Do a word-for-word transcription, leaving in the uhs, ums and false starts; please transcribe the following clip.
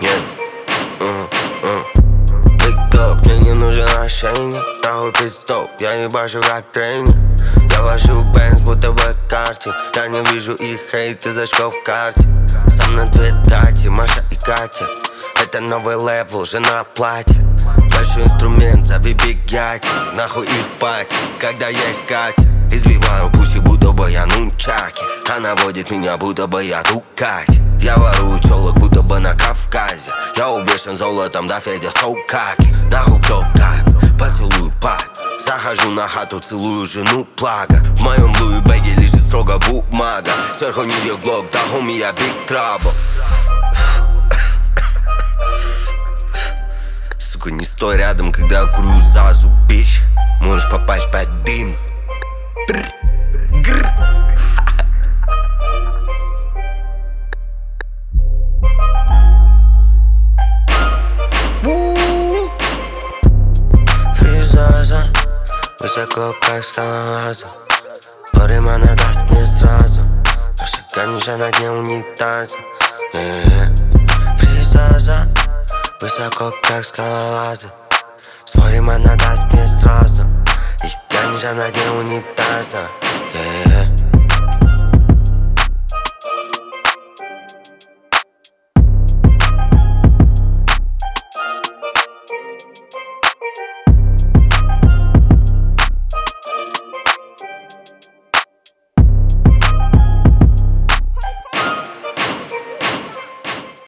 Нет, тик-ток, мне не нужен ошейник. Нахуй пиздок, я ебашу как тренер. Я вожу бэнс, будто бы картинг. Я не вижу их хейт из очков в карте. Сам на две дати, Маша и Катя. Это новый левел, жена платит. Большой инструмент, зови бигяти. Нахуй их пати, когда есть Катя. Избиваю пуси, будто бы я нунчаки. Она водит меня, будто бы я Дукати. Я ворую тёлок, будто бы на Кавказе. Я увешан золотом, да Федя Соукаки. Нахуй кто кайф, поцелуй пап. Захожу на хату, целую жену, плага. В моем Луи бэге лежит строго бумага. Сверху нее глок, да хуми я биг трабл. Сука, не стой рядом, когда я курю зазу, бич. Можешь попасть под дым. Фризаза, высоко как скалолаза. Спорим, она даст мне сразу. Наша ганжа на дне унитаза. Фризаза, высоко как скалолаза. Спорим, она даст мне сразу. Их ганжа на дне унитаза. Yeah.